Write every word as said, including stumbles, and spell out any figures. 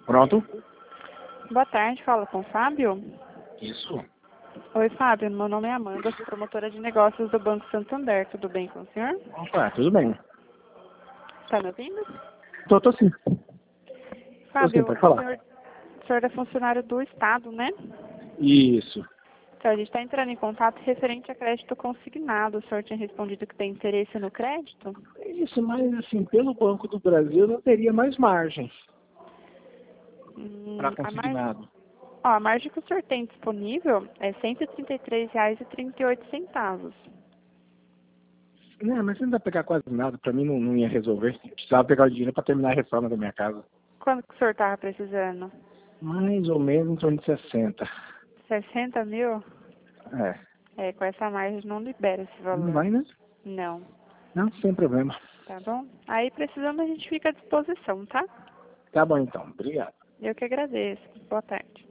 Pronto? Boa tarde, fala com o Fábio. Isso. Oi, Fábio, meu nome é Amanda, sou promotora de negócios do Banco Santander. Tudo bem com o senhor? Opa, tudo bem. Está me ouvindo? Tô, tô sim. Fábio, pode o falar. senhor, o senhor é funcionário do Estado, né? Isso. Então, a gente está entrando em contato referente a crédito consignado. O senhor tinha respondido que tem interesse no crédito? Isso, mas assim, pelo Banco do Brasil não teria mais margem Hum, para a, margem, consignado. ó, a margem que o senhor tem disponível é cento e trinta e três reais e trinta e oito centavos. Não, mas você não vai pegar quase nada, para mim não, não ia resolver. Eu precisava pegar o dinheiro para terminar a reforma da minha casa. Quanto que o senhor estava precisando? Mais ou menos em torno de sessenta. sessenta mil? É. É, com essa margem não libera esse Não valor. vai, né? Não, Não, sem problema. tá bom? Aí, precisando, a gente fica à disposição, tá? Tá bom então. Obrigado. Eu que agradeço. Boa tarde.